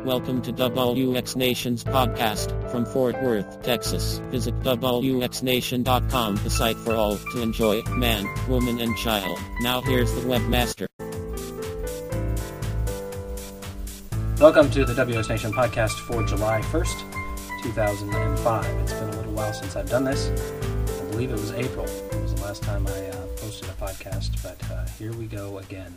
Welcome to WX Nation's podcast from Fort Worth, Texas. Visit WXNation.com, the site for all to enjoy, man, woman, and child. Now here's the webmaster. Welcome to the WX Nation podcast for July 1st, 2005. It's been a little while since I've done this. I believe it was April. It was the last time I posted a podcast, but here we go again.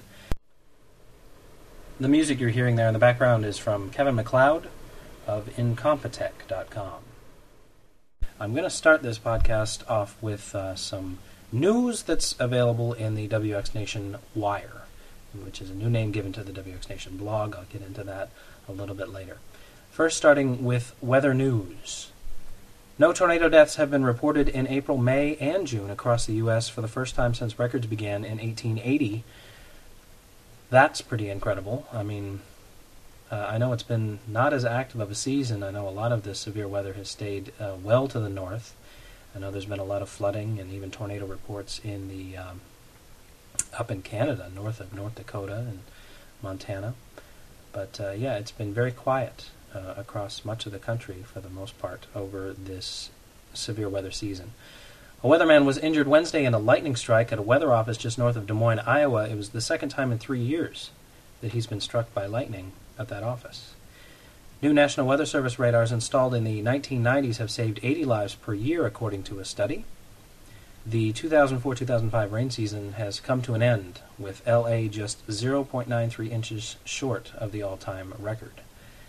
The music you're hearing there in the background is from Kevin MacLeod of Incompetech.com. I'm going to start this podcast off with some news that's available in the WX Nation Wire, which is a new name given to the WX Nation blog. I'll get into that a little bit later. First, starting with weather news. No tornado deaths have been reported in April, May, and June across the U.S. for the first time since records began in 1880. That's pretty incredible. I mean, I know it's been not as active of a season. I know a lot of this severe weather has stayed well to the north. I know there's been a lot of flooding and even tornado reports in the up in Canada, north of North Dakota and Montana. But yeah, it's been very quiet across much of the country for the most part over this severe weather season. A weatherman was injured Wednesday in a lightning strike at a weather office just north of Des Moines, Iowa. It was the second time in 3 years that he's been struck by lightning at that office. New National Weather Service radars installed in the 1990s have saved 80 lives per year, according to a study. The 2004-2005 rain season has come to an end, with L.A. just 0.93 inches short of the all-time record.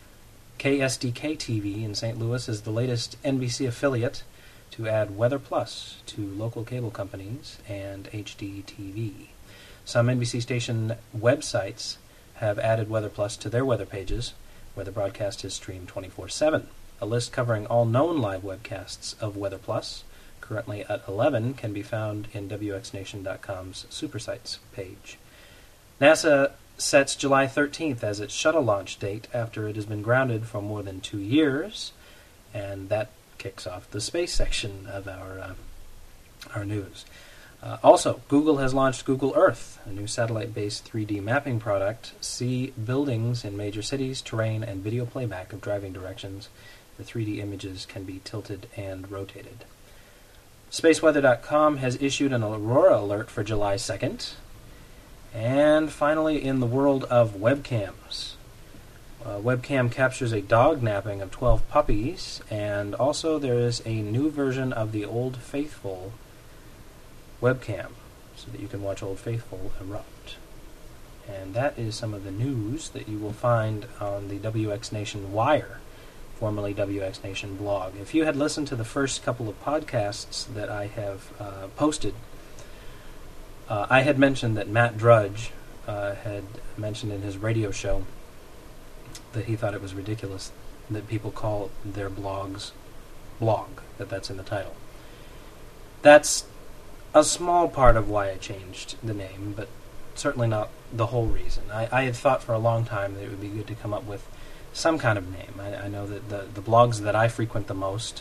KSDK-TV in St. Louis is the latest NBC affiliate to add Weather Plus to local cable companies and HDTV. Some NBC station websites have added Weather Plus to their weather pages, where the broadcast is streamed 24/7. A list covering all known live webcasts of Weather Plus, currently at 11, can be found in WXNation.com's Super Sites page. NASA sets July 13th as its shuttle launch date after it has been grounded for more than 2 years, and that kicks off the space section of our news. Also, Google has launched Google Earth, a new satellite-based 3D mapping product. See buildings in major cities, terrain, and video playback of driving directions. The 3D images can be tilted and rotated. SpaceWeather.com has issued an aurora alert for July 2nd. And finally, in the world of webcams. Webcam captures a dog napping of 12 puppies, and also there is a new version of the Old Faithful webcam, so that you can watch Old Faithful erupt. And that is some of the news that you will find on the WX Nation Wire, formerly WX Nation blog. If you had listened to the first couple of podcasts that I have posted, I had mentioned that Matt Drudge had mentioned in his radio show that he thought it was ridiculous that people call their blogs blog, that's in the title. That's a small part of why I changed the name, but certainly not the whole reason. I had thought for a long time that it would be good to come up with some kind of name. I know that the blogs that I frequent the most,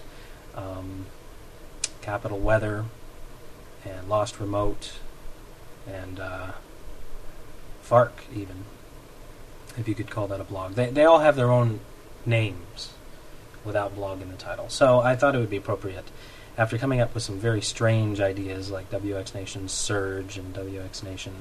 Capital Weather and Lost Remote and FARC even, if you could call that a blog. They all have their own names without blog in the title. So I thought it would be appropriate, after coming up with some very strange ideas like WX Nation Surge and WX Nation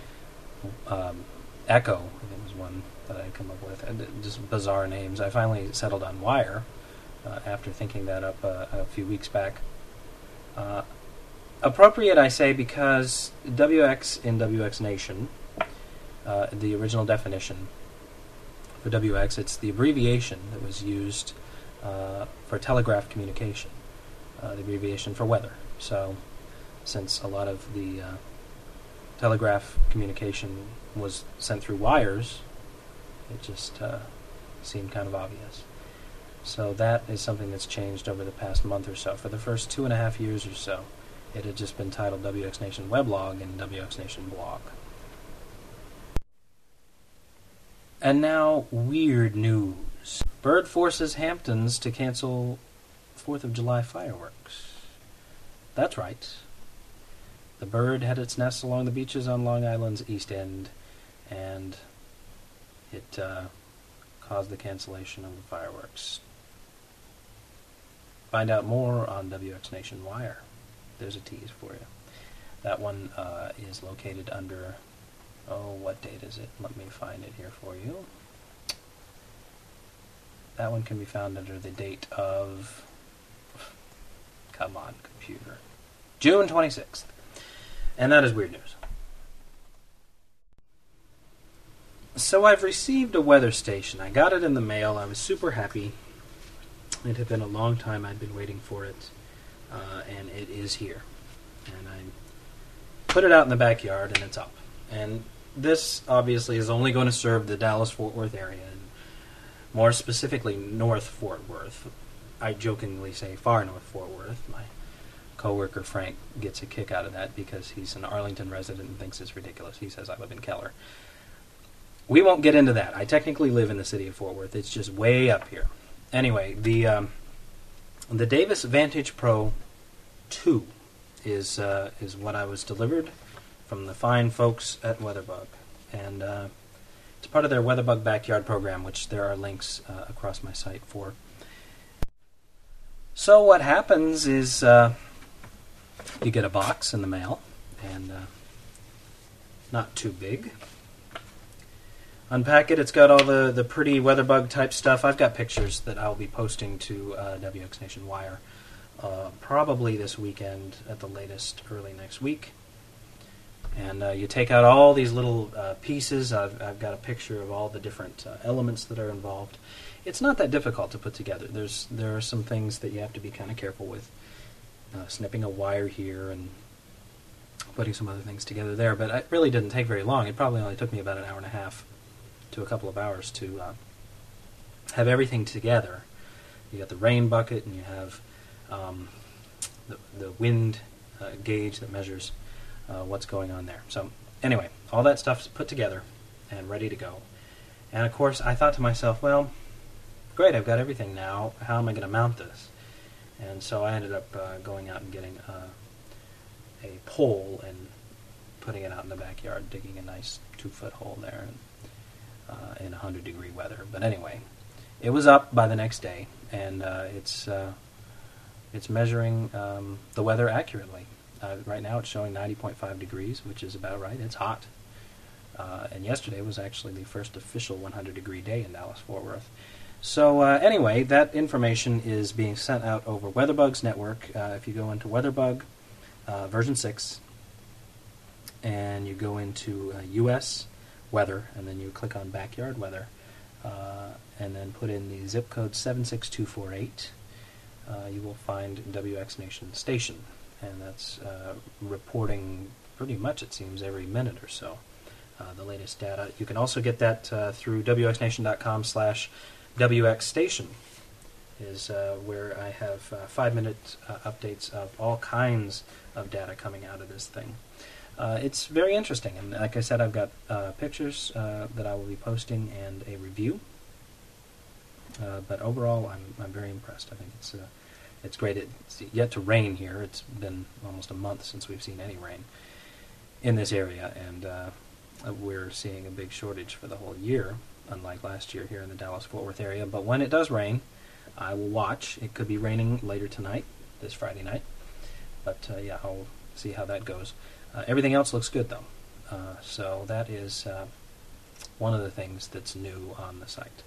Echo, I think was one that I had come up with, and just bizarre names. I finally settled on Wire after thinking that up a few weeks back. Appropriate, I say, because WX in WX Nation, the original definition for WX, it's the abbreviation that was used for telegraph communication, the abbreviation for weather. So, since a lot of the telegraph communication was sent through wires, it just seemed kind of obvious. So that is something that's changed over the past month or so. For the first 2.5 years or so, it had just been titled WX Nation Weblog and WX Nation Blog. And now, weird news. Bird forces Hamptons to cancel 4th of July fireworks. That's right. The bird had its nest along the beaches on Long Island's East End, and it caused the cancellation of the fireworks. Find out more on WX Nation Wire. There's a tease for you. That one is located under, what date is it? Let me find it here for you. That one can be found under the date of, come on, computer, June 26th. And that is weird news. So I've received a weather station. I got it in the mail. I was super happy. It had been a long time I'd been waiting for it, and it is here. And I put it out in the backyard, and it's up. And this, obviously, is only going to serve the Dallas-Fort Worth area, and more specifically, North Fort Worth. I jokingly say far North Fort Worth. My coworker Frank gets a kick out of that because he's an Arlington resident and thinks it's ridiculous. He says I live in Keller. We won't get into that. I technically live in the city of Fort Worth. It's just way up here. Anyway, the Davis Vantage Pro 2 is what I was delivered from the fine folks at WeatherBug, and it's part of their WeatherBug Backyard program, which there are links across my site for. So what happens is you get a box in the mail, and not too big. Unpack it. It's got all the pretty WeatherBug type stuff. I've got pictures that I'll be posting to WX Nation Wire probably this weekend at the latest, early next week. And you take out all these little pieces. I've got a picture of all the different elements that are involved. It's not that difficult to put together. There are some things that you have to be kind of careful with. Snipping a wire here and putting some other things together there. But it really didn't take very long. It probably only took me about an hour and a half to a couple of hours to have everything together. You got the rain bucket, and you have the wind gauge that measures what's going on there. So anyway, all that stuff's put together and ready to go. And of course, I thought to myself, well, great, I've got everything now. How am I going to mount this? And so I ended up going out and getting a pole and putting it out in the backyard, digging a nice 2-foot hole there, and in 100-degree weather. But anyway, it was up by the next day, and it's measuring the weather accurately. Right now it's showing 90.5 degrees, which is about right. It's hot. And yesterday was actually the first official 100-degree day in Dallas-Fort Worth. So anyway, that information is being sent out over WeatherBug's network. If you go into WeatherBug version 6, and you go into U.S. weather, and then you click on backyard weather, and then put in the zip code 76248, you will find WX Nation Station, and that's reporting pretty much, it seems, every minute or so, the latest data. You can also get that through wxnation.com/WXStation is where I have 5-minute updates of all kinds of data coming out of this thing. It's very interesting, and like I said, I've got pictures that I will be posting and a review. But overall, I'm very impressed. I think it's great. It's yet to rain here. It's been almost a month since we've seen any rain in this area, and we're seeing a big shortage for the whole year, unlike last year here in the Dallas-Fort Worth area. But when it does rain, I will watch. It could be raining later tonight, this Friday night. But yeah, I'll see how that goes. Everything else looks good, though. So that is one of the things that's new on the site.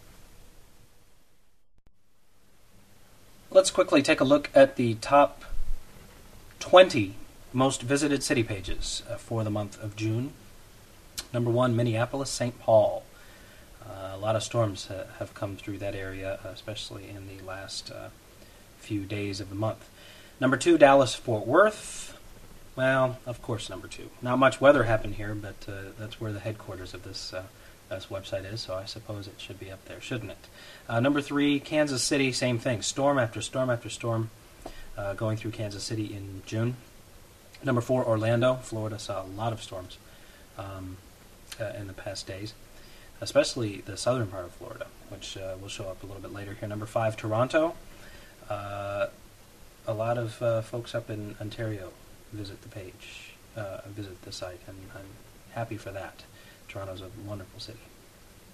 Let's quickly take a look at the top 20 most visited city pages for the month of June. Number 1, Minneapolis, St. Paul. A lot of storms have come through that area, especially in the last few days of the month. Number 2, Dallas-Fort Worth. Well, of course, number 2. Not much weather happened here, but that's where the headquarters of this website is, so I suppose it should be up there, shouldn't it? Number 3, Kansas City, same thing. Storm after storm after storm going through Kansas City in June. Number 4, Orlando, Florida, saw a lot of storms in the past days, especially the southern part of Florida, which will show up a little bit later here. Number 5, Toronto. A lot of folks up in Ontario visit the page, visit the site, and I'm happy for that. Toronto's a wonderful city.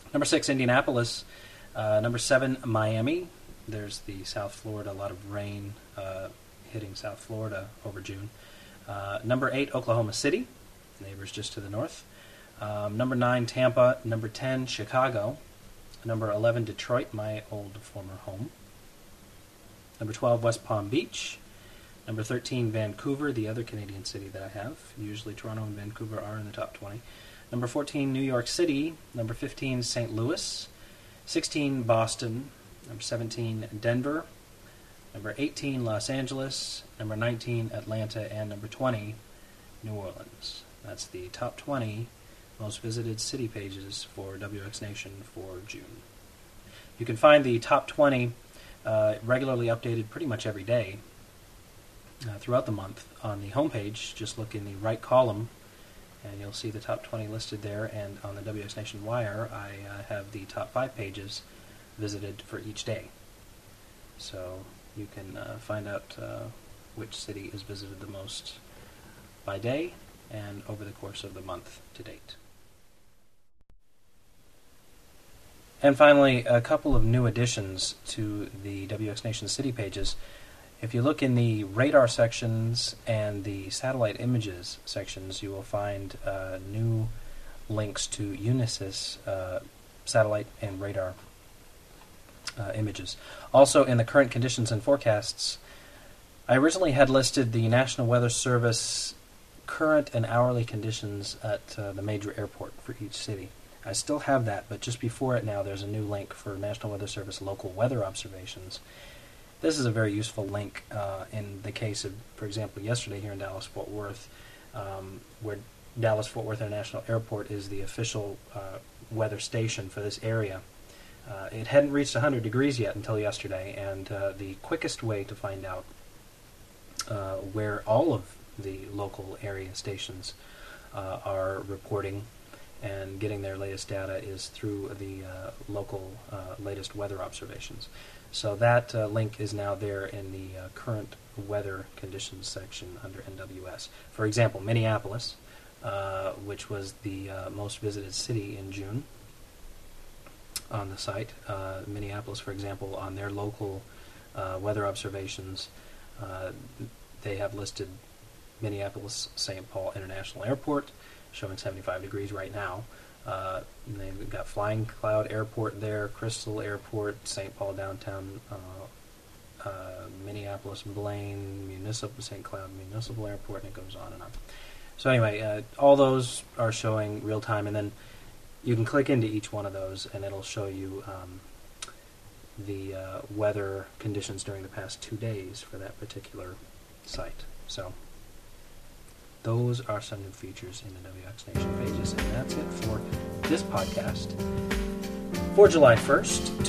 Number 6, Indianapolis. Number 7, Miami. There's the South Florida, a lot of rain hitting South Florida over June. Number 8, Oklahoma City, neighbors just to the north. Number 9, Tampa. Number 10, Chicago. Number 11, Detroit, my old former home. Number 12, West Palm Beach. Number 13, Vancouver, the other Canadian city that I have. Usually Toronto and Vancouver are in the top 20. Number 14, New York City. Number 15, St. Louis. 16, Boston. Number 17, Denver. Number 18, Los Angeles. Number 19, Atlanta. And number 20, New Orleans. That's the top 20 most visited city pages for WX Nation for June. You can find the top 20 regularly updated pretty much every day throughout the month on the homepage. Just look in the right column and you'll see the top 20 listed there, and on the WX Nation Wire I have the top 5 pages visited for each day. So you can find out which city is visited the most by day and over the course of the month to date. And finally, a couple of new additions to the WX Nation city pages. If you look in the radar sections and the satellite images sections, you will find new links to Unisys satellite and radar images. Also, in the current conditions and forecasts, I originally had listed the National Weather Service current and hourly conditions at the major airport for each city. I still have that, but just before it now there's a new link for National Weather Service local weather observations. This is a very useful link in the case of, for example, yesterday here in Dallas-Fort Worth, where Dallas-Fort Worth International Airport is the official weather station for this area. It hadn't reached 100 degrees yet until yesterday, and the quickest way to find out where all of the local area stations are reporting and getting their latest data is through the local latest weather observations. So that link is now there in the current weather conditions section under NWS. For example, Minneapolis, which was the most visited city in June on the site. Minneapolis, for example, on their local weather observations, they have listed Minneapolis-St. Paul International Airport, showing 75 degrees right now. They've got Flying Cloud Airport there, Crystal Airport, St. Paul Downtown, Minneapolis Blaine, St. Cloud Municipal Airport, and it goes on and on. So anyway, all those are showing real time, and then you can click into each one of those and it'll show you the weather conditions during the past 2 days for that particular site. So those are some new features in the WX Nation pages, and that's it for this podcast for July 1st,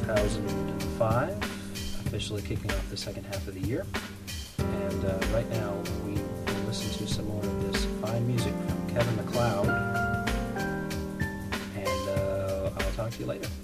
2005, officially kicking off the second half of the year. And right now we will listen to some more of this fine music from Kevin MacLeod, and I'll talk to you later.